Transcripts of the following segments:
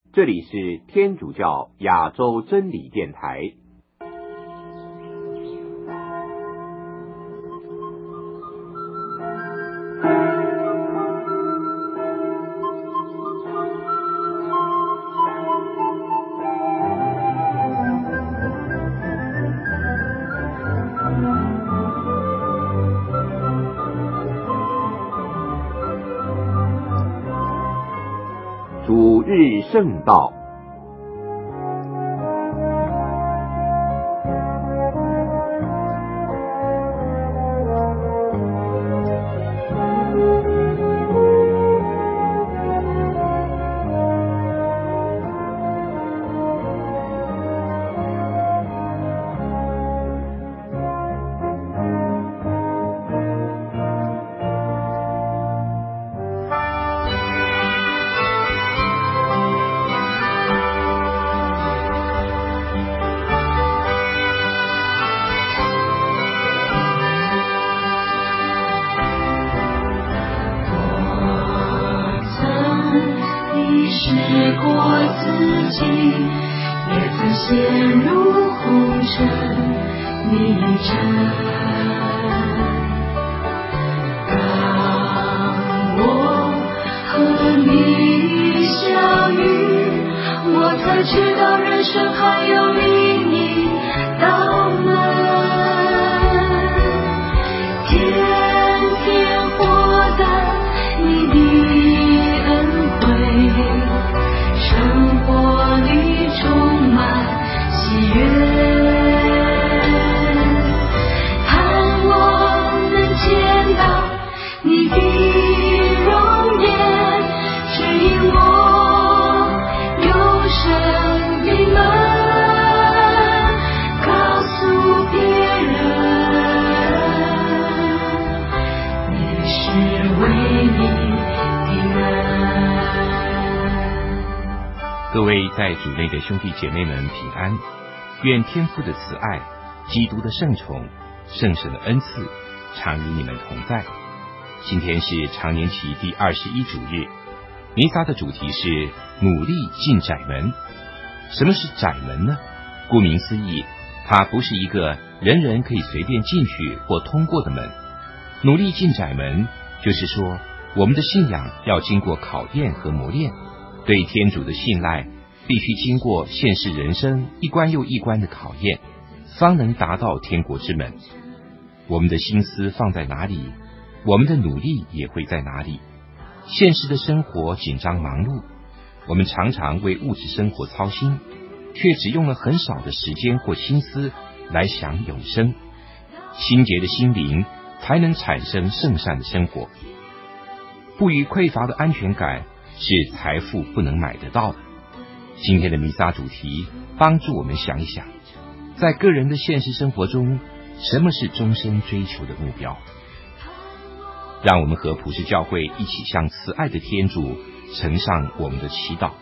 这里是天主教亚洲真理电台。主日圣道， 各位在主内的兄弟姐妹们平安，愿天父的慈爱、基督的圣宠、圣神的恩赐常与你们同在。今天是常年期第21主日，弥撒的主题是努力进窄门。什么是窄门呢？顾名思义，它不是一个人人可以随便进去或通过的门。努力进窄门，就是说我们的信仰要经过考验和磨练，对天主的信赖必须经过现世人生一关又一关的考验，方能达到天国之门。我们的心思放在哪里，我们的努力也会在哪里。现实的生活紧张忙碌，我们常常为物质生活操心，却只用了很少的时间或心思来想永生。清洁的心灵才能产生圣善的生活。不予匮乏的安全感是财富不能买得到的。今天的弥撒主题帮助我们想一想，在个人的现实生活中，什么是终身追求的目标？让我们和普世教会一起向慈爱的天主呈上我们的祈祷。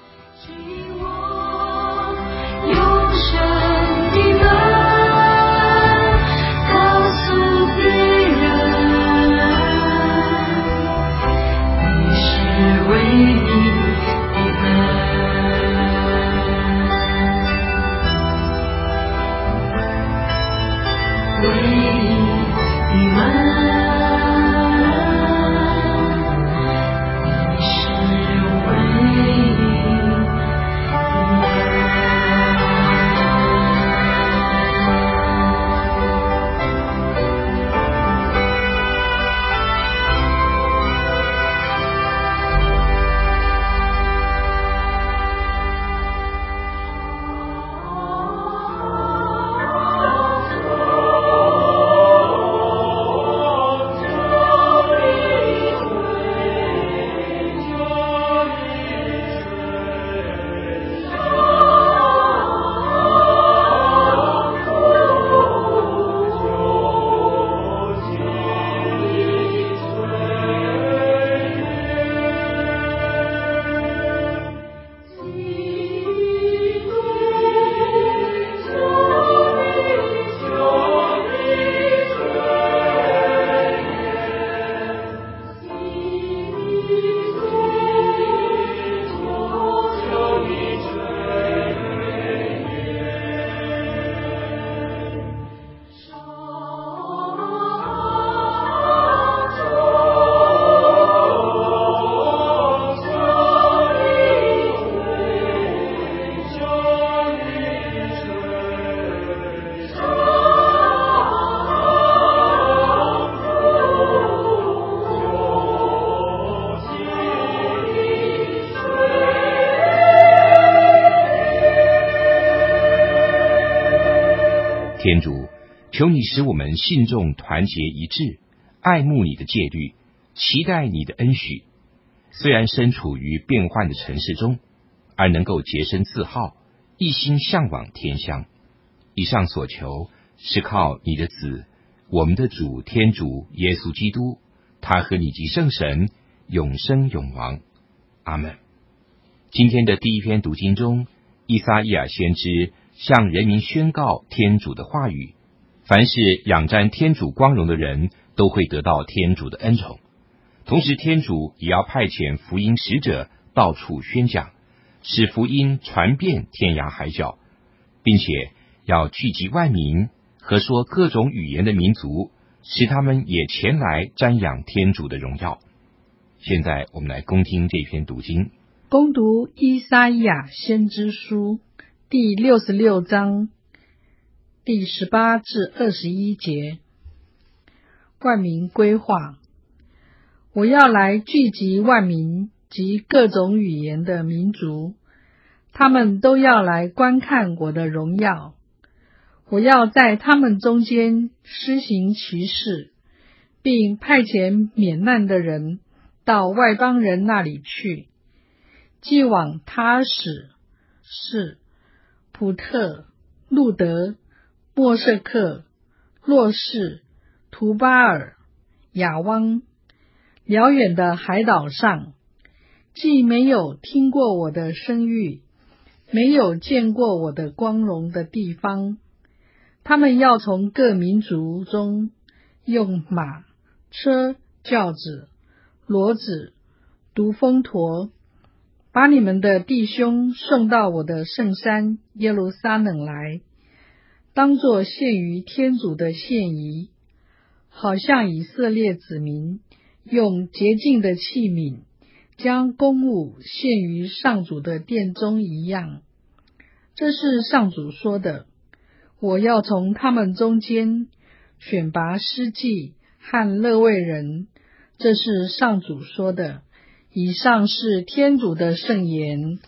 天主，求你使我们信众团结一致，爱慕你的戒律，期待你的恩许。虽然身处于变幻的尘世中，而能够洁身自好，一心向往天乡。以上所求是靠你的子，我们的主天主耶稣基督，他和你及圣神永生永王。阿们。今天的第一篇读经中，依撒意亚先知向人民宣告天主的话语，凡是仰瞻天主光荣的人都会得到天主的恩宠。同时天主也要派遣福音使者到处宣讲，使福音传遍天涯海角，并且要聚集万民和说各种语言的民族，使他们也前来瞻仰天主的荣耀。现在我们来恭听这篇读经。 恭读依撒意亚先知书第66章第18至21节。万民归化，我要来聚集万民及各种语言的民族，他们都要来观看我的荣耀。我要在他们中间施行奇事，并派遣免难的人到外邦人那里去，既往他使、士、普特、路德、莫舍克、洛士、图巴尔、亚汪，辽远的海岛上，既没有听过我的声誉，没有见过我的光荣的地方，他们要从各民族中用马、车、轿子、骡子、独峰驼，把你们的弟兄送到我的圣山耶路撒冷来，当作献于天主的献仪，好像以色列子民用洁净的器皿将供物献于上主的殿中一样。这是上主说的。我要从他们中间选拔司祭和勒未人，这是上主说的。以上是天主的圣言。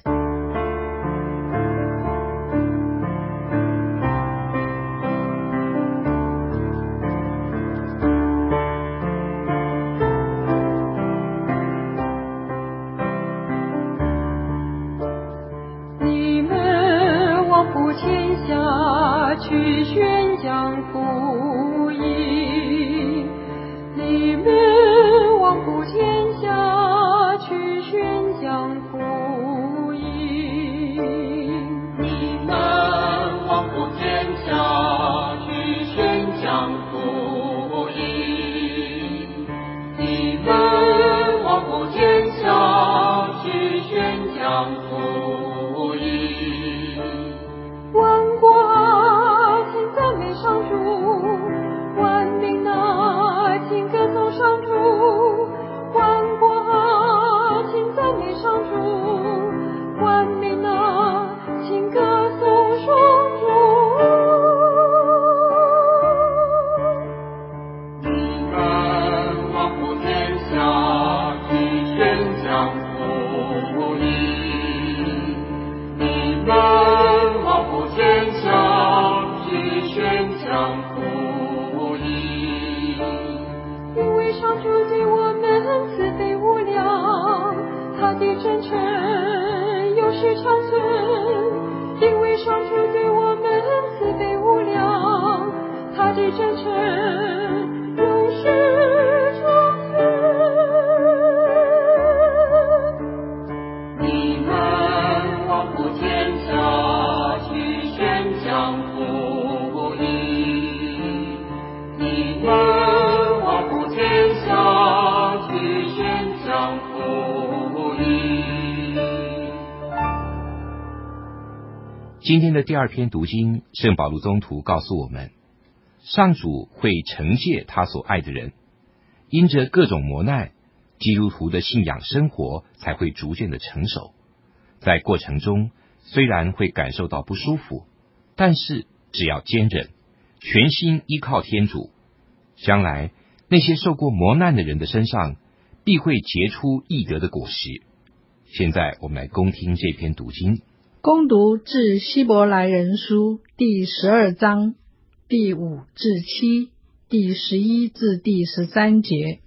你们往普天下去宣讲福音，你们往普天下去宣讲福音， 你们往普天下去宣讲福音，你们往普天下去宣讲福音。 万国请赞美上主，万民哪请歌颂上主，万国请赞美上主，万民哪请歌颂上主。 你们往普天下去宣讲福音，你们往普天下去宣讲福音。 因为上主对我们慈悲无量，他的真诚永续长存。因为上主对我们慈悲无量，他的真诚永续长存。 你们往普天下去宣讲福音，你们往普天下去宣讲福音。 今天的第二篇读经，圣保禄宗徒告诉我们，上主会惩戒他所爱的人，因着各种磨难，基督徒的信仰生活才会逐渐的成熟。在过程中，虽然会感受到不舒服，但是只要坚忍，全心依靠天主，将来那些受过磨难的人的身上必会结出义德的果实。现在我们来恭听这篇读经。 恭读致希伯来人书第12章第5至7、第11至第13节。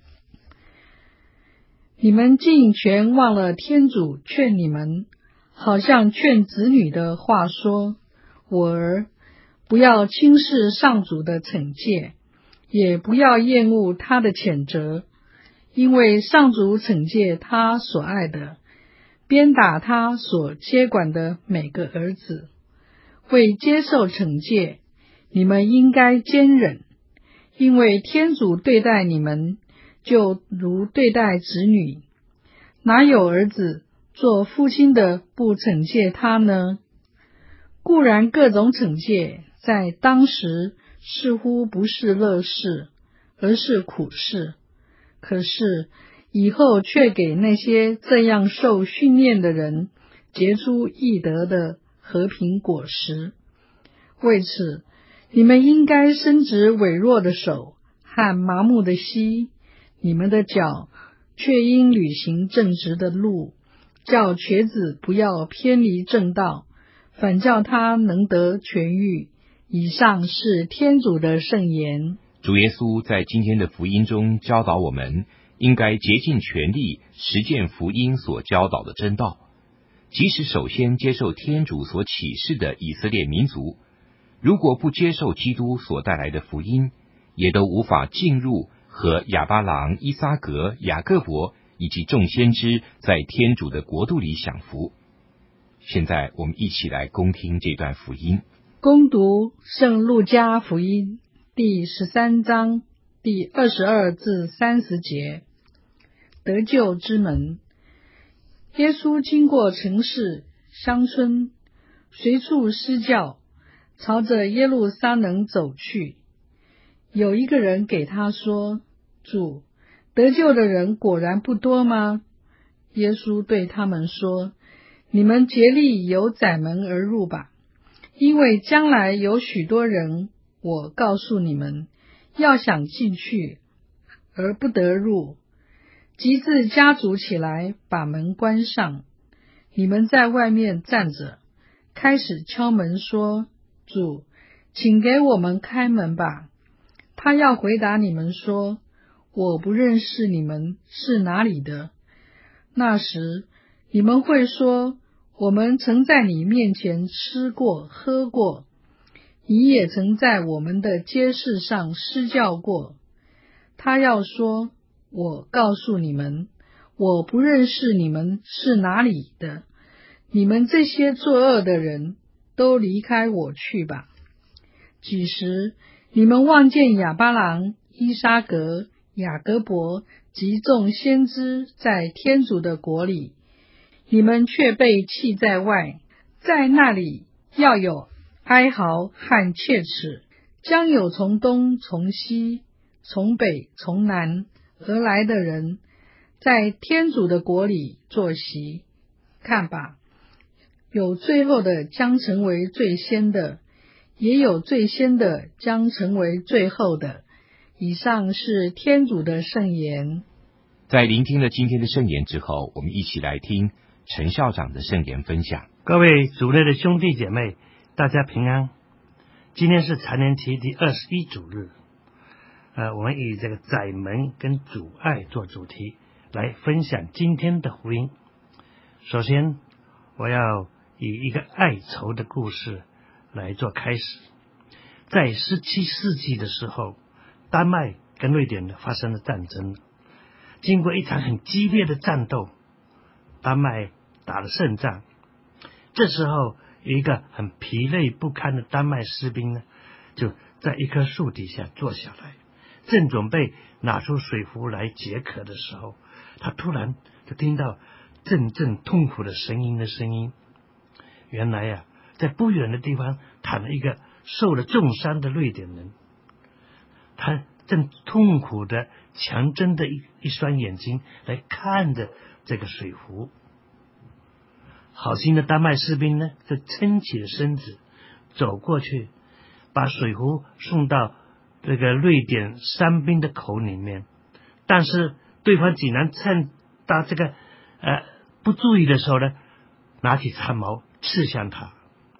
你们竟全忘了天主劝你们，好像劝子女的话说：我儿，不要轻视上主的惩戒，也不要厌恶他的谴责，因为上主惩戒他所爱的，鞭打他所接管的每个儿子。为接受惩戒，你们应该坚忍，因为天主对待你们，就如对待子女。哪有儿子做父亲的不惩戒他呢？固然各种惩戒在当时似乎不是乐事，而是苦事，可是以后却给那些这样受训练的人结出义德的和平果实。为此，你们应该伸直痿弱的手和麻木的膝，你们的脚却应履行正直的路，叫瘸子不要偏离正道，反叫他能得痊愈。以上是天主的圣言。 主耶稣在今天的福音中教导我们，应该竭尽全力实践福音所教导的真道。即使首先接受天主所启示的以色列民族，如果不接受基督所带来的福音，也都无法进入和亚巴郎、依撒格、雅各伯以及众先知在天主的国度里享福。现在我们一起来恭听这段福音。 恭读圣路加福音第13章第22至30节。得救之门。耶稣经过城市、乡村，随处施教，朝着耶路撒冷走去。有一个人给他说：主，得救的人果然不多吗？耶稣对他们说：你们竭力由窄门而入吧，因为将来有许多人，我告诉你们，要想进去而不得入。即自家族起来，把门关上，你们在外面站着，开始敲门说：主，请给我们开门吧。他要回答你们说：我不认识你们，是哪里的？那时你们会说：我们曾在你面前吃过喝过，你也曾在我们的街市上施教过。他要说：我告诉你们，我不认识你们，是哪里的？你们这些作恶的人，都离开我去吧。几时你们望见亚巴郎、依撒格、雅各伯及众先知在天主的国里，你们却被弃在外，在那里要有哀嚎和切齿，将有从东从西从北从南而来的人，在天主的国里坐席。看吧，有最后的将成为最先的，也有最先的将成为最后的。以上是天主的圣言。 在聆听了今天的圣言之后，我们一起来听陈校长的圣言分享。 各位主内的兄弟姐妹，大家平安。今天是常年期第21主日，我们以这个窄门跟阻碍做主题来分享今天的福音。首先，我要以一个爱仇的故事来做开始。在17世纪的时候，丹麦跟瑞典发生了战争，经过一场很激烈的战斗，丹麦打了胜仗。这时候有一个很疲累不堪的丹麦士兵呢，就在一棵树底下坐下来，正准备拿出水壶来解渴的时候，他突然就听到阵阵痛苦的声音。原来在不远的地方躺了一个受了重伤的瑞典人，他正痛苦的强睁着一双眼睛来看着这个水壶。好心的丹麦士兵呢，就撑起了身子走过去，把水壶送到这个瑞典伤兵的口里面。但是对方竟然趁到这个不注意的时候呢，拿起长矛刺向他。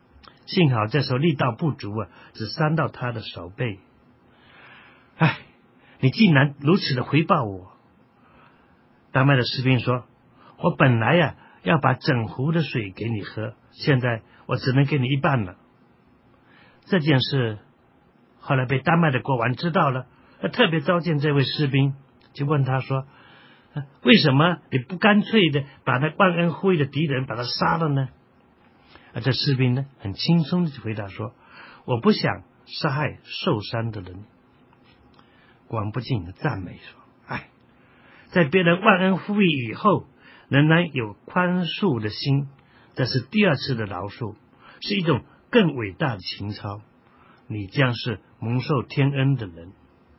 幸好这时候力道不足啊，只伤到他的手背。哎，你竟然如此的回报我！丹麦的士兵说，我本来呀要把整壶的水给你喝，现在我只能给你一半了。这件事后来被丹麦的国王知道了，特别召见这位士兵，就问他说，为什么你不干脆的把那忘恩负义的敌人把他杀了呢？这士兵呢很轻松的就回答说，我不想杀害受伤的人。国王不禁的赞美说，在别人忘恩负义以后仍然有宽恕的心，这是第二次的饶恕，是一种更伟大的情操，你将是蒙受天恩的人。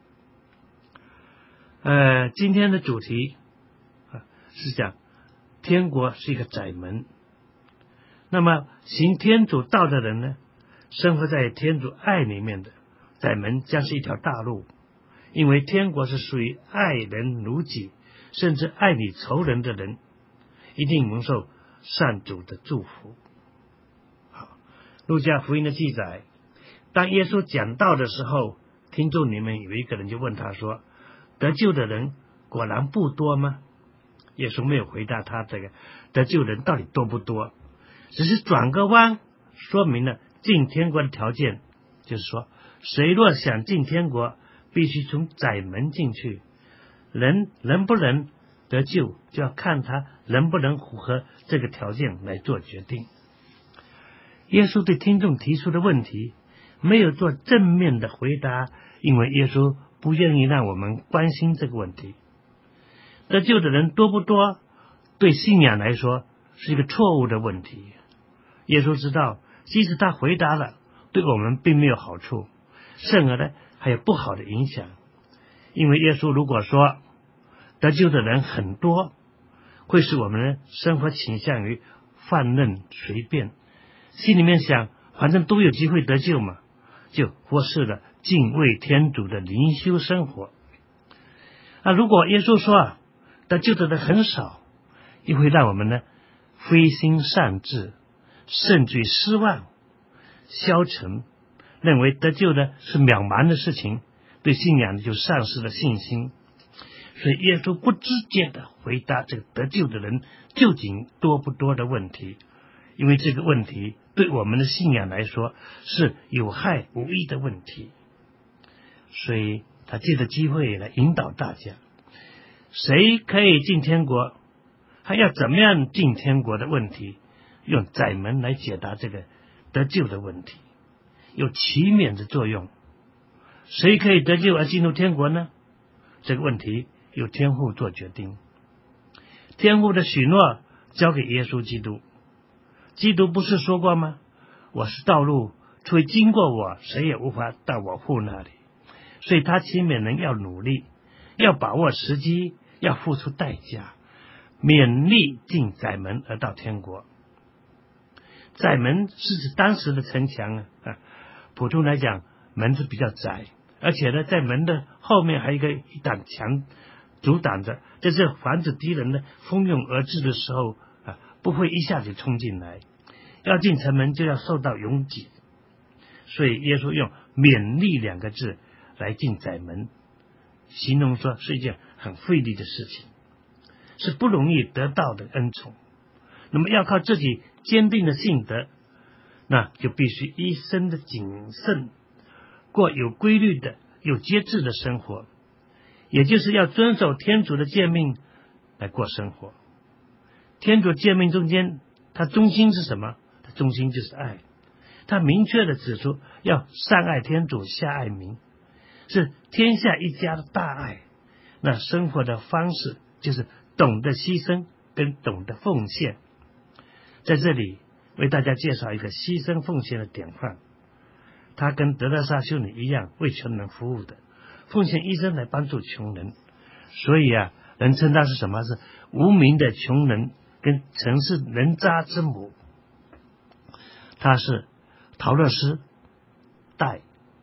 今天的主题是讲天国是一个窄门，那么行天主道的人呢，生活在天主爱里面的，窄门将是一条大路，因为天国是属于爱人如己，甚至爱你仇人的人，一定蒙受上主的祝福。好，路加福音的记载，当耶稣讲道的时候，听众里面有一个人就问他说，得救的人果然不多吗？耶稣没有回答他这个得救人到底多不多，只是转个弯说明了进天国的条件，就是说谁若想进天国，必须从窄门进去，人能不能得救，就要看他能不能符合这个条件来做决定。耶稣对听众提出的问题没有做正面的回答，因为耶稣不愿意让我们关心这个问题。得救的人多不多，对信仰来说是一个错误的问题。耶稣知道，即使他回答了，对我们并没有好处，甚而呢还有不好的影响。因为耶稣如果说得救的人很多，会使我们生活倾向于放任随便，心里面想反正都有机会得救嘛，就忽视了敬畏天主的灵修生活。如果耶稣说得救的人很少，又会让我们呢灰心丧志，甚至于失望消沉，认为得救的是渺茫的事情，对信仰就丧失了信心。所以耶稣不直接的回答这个得救的人究竟多不多的问题，因为这个问题对我们的信仰来说是有害无益的问题。所以他借着机会来引导大家，谁可以进天国，还要怎么样进天国的问题，用窄门来解答这个得救的问题，有启免的作用。谁可以得救而进入天国呢？这个问题由天父做决定。天父的许诺交给耶稣基督，基督不是说过吗？我是道路，除非经过我，谁也无法到我父那里。所以他启勉人要努力，要把握时机，要付出代价，勉力进窄门而到天国。窄门是指当时的城墙普通来讲门是比较窄，而且呢在门的后面还有一挡墙阻挡着，这是防止敌人呢蜂拥而至的时候不会一下子冲进来，要进城门就要受到拥挤。所以耶稣用勉力2个字来进窄门，形容说是一件很费力的事情，是不容易得到的恩宠。那么要靠自己坚定的信德，那就必须一生的谨慎，过有规律的有节制的生活，也就是要遵守天主的诫命来过生活。天主诫命中间，它中心是什么？它中心就是爱。它明确的指出要上爱天主，下爱民，是天下一家的大爱。那生活的方式就是懂得牺牲跟懂得奉献。在这里为大家介绍一个牺牲奉献的典范，他跟德勒莎修女一样为穷人服务的，奉献一生来帮助穷人。所以人称他是什么？是无名的穷人跟城市人渣之母。他是陶乐斯代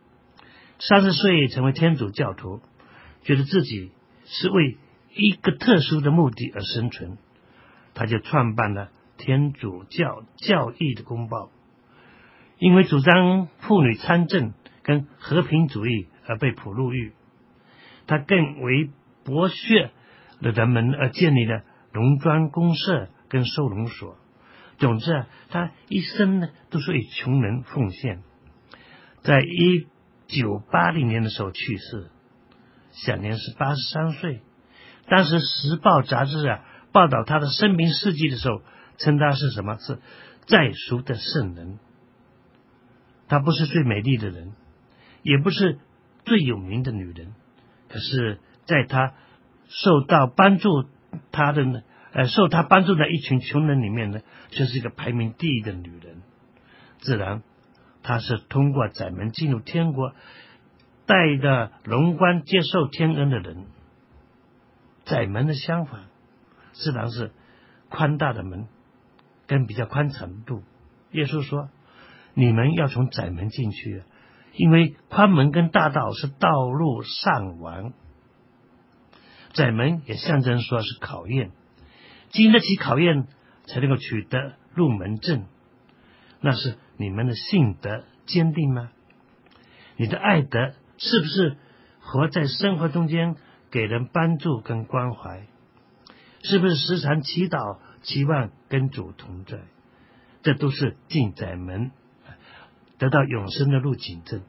，30岁成为天主教徒，觉得自己是为一个特殊的目的而生存，他就创办了天主教教义的公报。 因为主张妇女参政跟和平主义而被捕入狱。他更为剥削了人们而建立了农庄公社跟收容所。总之他一生呢都是为穷人奉献。在1980年的时候去世，享年是83岁。当时《时报》杂志报道他的生平事迹的时候，称他是什么？是在俗的圣人。她不是最美丽的人，也不是最有名的女人，可是在她受他帮助的一群穷人里面呢，就是一个排名第一的女人。自然她是通过窄门进入天国，带着荣冠接受天恩的人。窄门的相反，自然是宽大的门跟比较宽敞的路。耶稣说，你们要从窄门进去，因为宽门跟大道是道路上完。窄门也象征说是考验，经得起考验才能够取得入门证。那是你们的信德坚定吗？你的爱德是不是活在生活中间，给人帮助跟关怀？是不是时常祈祷期望跟主同在？这都是进窄门得到永生的路径证。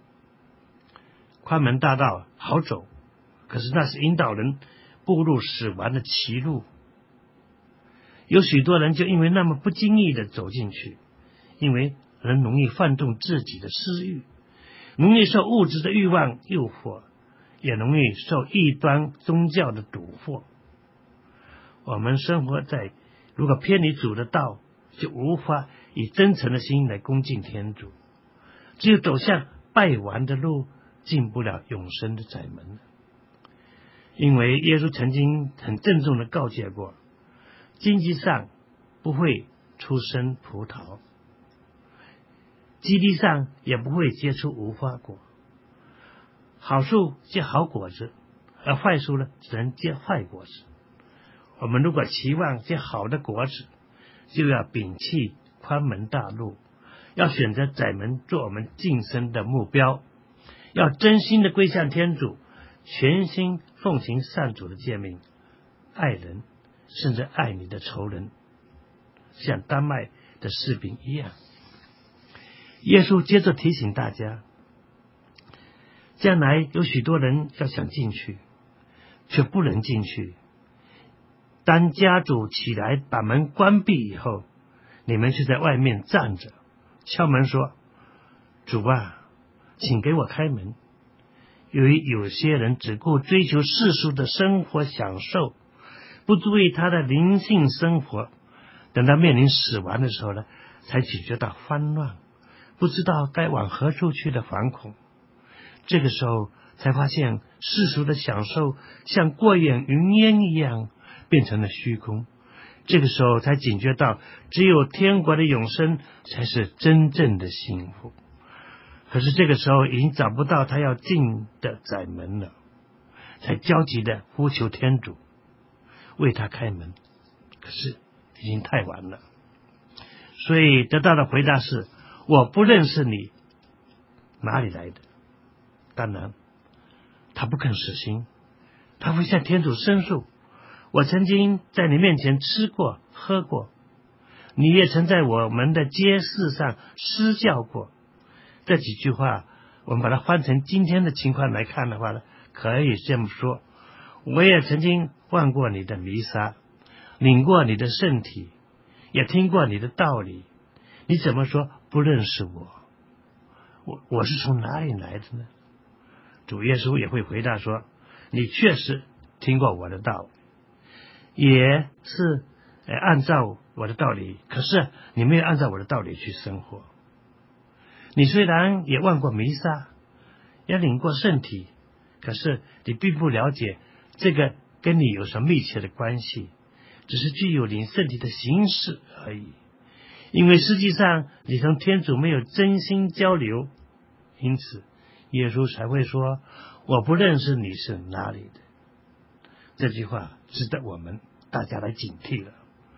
宽门大道好走，可是那是引导人步入死亡的歧路。有许多人就因为那么不经意的走进去，因为人容易放纵自己的私欲，容易受物质的欲望诱惑，也容易受异端宗教的蛊惑。我们生活在如果偏离主的道，就无法以真诚的心来恭敬天主，只有走向败亡的路，进不了永生的窄门。因为耶稣曾经很郑重的告诫过，经济上不会出生葡萄，基地上也不会结出无花果。好树结好果子，而坏树呢，只能结坏果子。我们如果期望结好的果子，就要摒弃宽门大路，要选择窄门做我们晋升的目标，要真心的归向天主，全心奉行上主的诫命，爱人，甚至爱你的仇人，像丹麦的士兵一样。耶稣接着提醒大家，将来有许多人要想进去，却不能进去。当家主起来把门关闭以后，你们就在外面站着，敲门说，主啊，请给我开门。由于有些人只顾追求世俗的生活享受，不注意他的灵性生活，等他面临死亡的时候呢，才警觉到慌乱，不知道该往何处去的惶恐。这个时候才发现世俗的享受像过眼云烟一样变成了虚空。这个时候才警觉到只有天国的永生才是真正的幸福。可是这个时候已经找不到他要进的窄门了，才焦急的呼求天主为他开门，可是已经太晚了。所以得到的回答是，我不认识你，哪里来的？当然他不肯死心，他会向天主申诉，我曾经在你面前吃过喝过，你也曾在我们的街市上施教过。这几句话我们把它换成今天的情况来看的话呢，可以这么说，我也曾经望过你的弥撒，领过你的圣体，也听过你的道理，你怎么说不认识我是从哪里来的呢？主耶稣也会回答说，你确实听过我的道，也是按照我的道理，可是你没有按照我的道理去生活。你虽然也望过弥撒，也领过圣体，可是你并不了解这个跟你有什么密切的关系，只是具有领圣体的形式而已。因为实际上你同天主没有真心交流，因此耶稣才会说，我不认识你是哪里的。这句话值得我们大家来警惕了。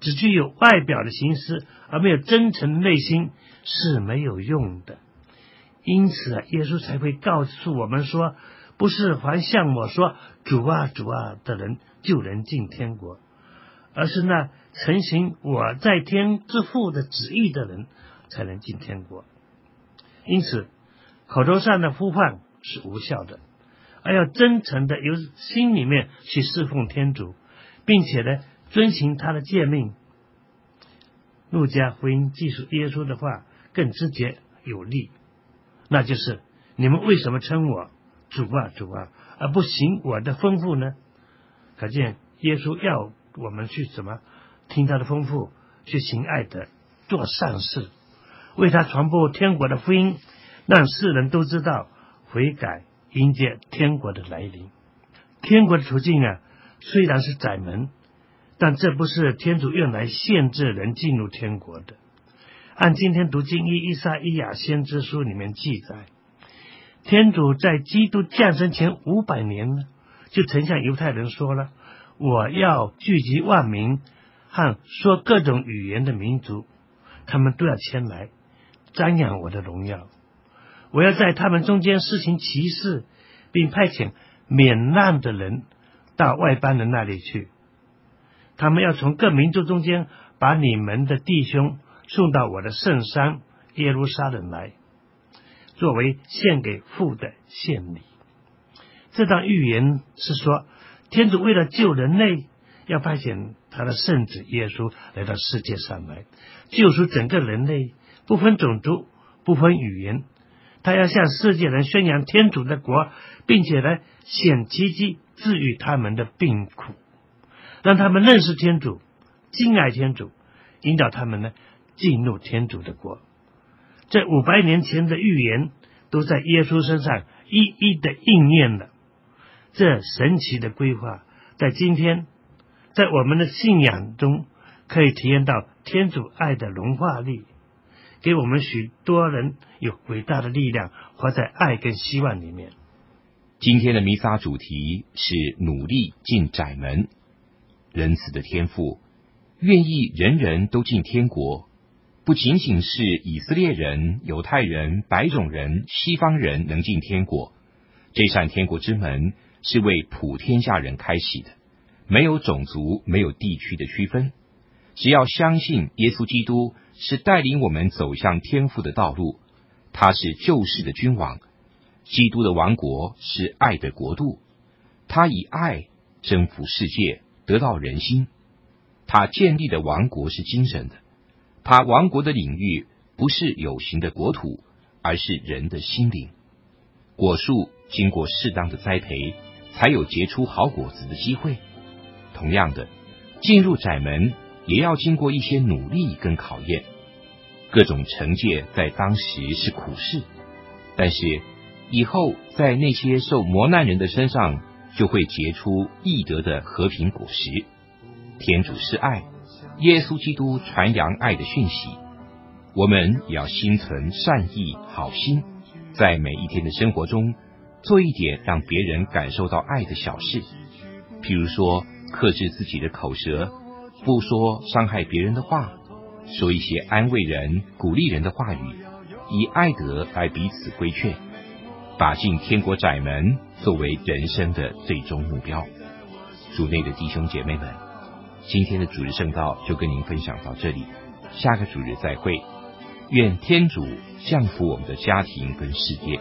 只具有外表的形式，而没有真诚的内心是没有用的。因此啊，耶稣才会告诉我们说，不是凡向我说主啊主啊的人就能进天国，而是那承行我在天之父的旨意的人才能进天国。因此口头上的呼唤是无效的，而要真诚的由心里面去侍奉天主，并且呢遵行他的诫命。路加福音记述耶稣的话更直接有力，那就是你们为什么称我主啊主啊，而不行我的吩咐呢？可见耶稣要我们去怎么听他的吩咐，去行爱德，做善事，为他传播天国的福音，让世人都知道悔改，迎接天国的来临。天国的途径啊，虽然是窄门，但这不是天主用来限制人进入天国的。按今天读经以撒伊亚先知书里面记载，天主在基督降生前500年呢，就曾向犹太人说了，我要聚集万民和说各种语言的民族，他们都要前来瞻仰我的荣耀。我要在他们中间施行奇事，并派遣免难的人到外邦人那里去。他们要从各民族中间把你们的弟兄送到我的圣山耶路撒冷来，作为献给父的献礼。这段预言是说，天主为了救人类，要派遣他的圣子耶稣来到世界上来，救赎整个人类，不分种族，不分语言。他要向世界人宣扬天主的国，并且呢显奇迹治愈他们的病苦，让他们认识天主，敬爱天主，引导他们呢进入天主的国。这500年前的预言都在耶稣身上一一的应验了。这神奇的规划在今天在我们的信仰中可以体验到天主爱的融化力，给我们许多人有伟大的力量，活在爱跟希望里面。 今天的弥撒主题是努力进窄门。仁慈的天父愿意人人都进天国，不仅仅是以色列人、犹太人、白种人、西方人能进天国，这扇天国之门是为普天下人开启的，没有种族、没有地区的区分。只要相信耶稣基督是带领我们走向天父的道路，他是救世的君王，基督的王国是爱的国度，他以爱征服世界，得到人心。他建立的王国是精神的，他王国的领域不是有形的国土，而是人的心灵。果树经过适当的栽培，才有结出好果子的机会。同样的，进入窄门也要经过一些努力跟考验。各种惩戒在当时是苦事，但是以后在那些受磨难人的身上就会结出义德的和平果实。天主是爱，耶稣基督传扬爱的讯息，我们也要心存善意好心，在每一天的生活中做一点让别人感受到爱的小事，譬如说克制自己的口舌，不说伤害别人的话，说一些安慰人鼓励人的话语，以爱德来彼此规劝，把进天国窄门作为人生的最终目标。主内的弟兄姐妹们，今天的主日圣道就跟您分享到这里，下个主日再会。愿天主降福我们的家庭跟世界。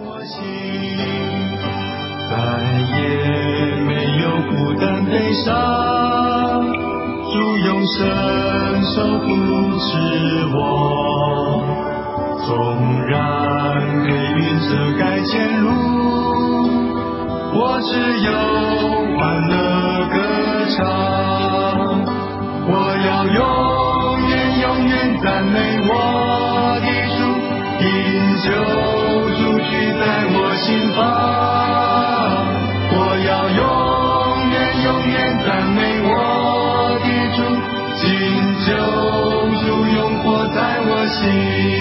再也没有孤单悲伤，主用伸手扶持我，纵然黑云遮盖前路，我只有欢乐歌唱。我要永远永远赞美我的主，因救主居在我心房。我要永远永远赞美我的主，因救主永活在我心。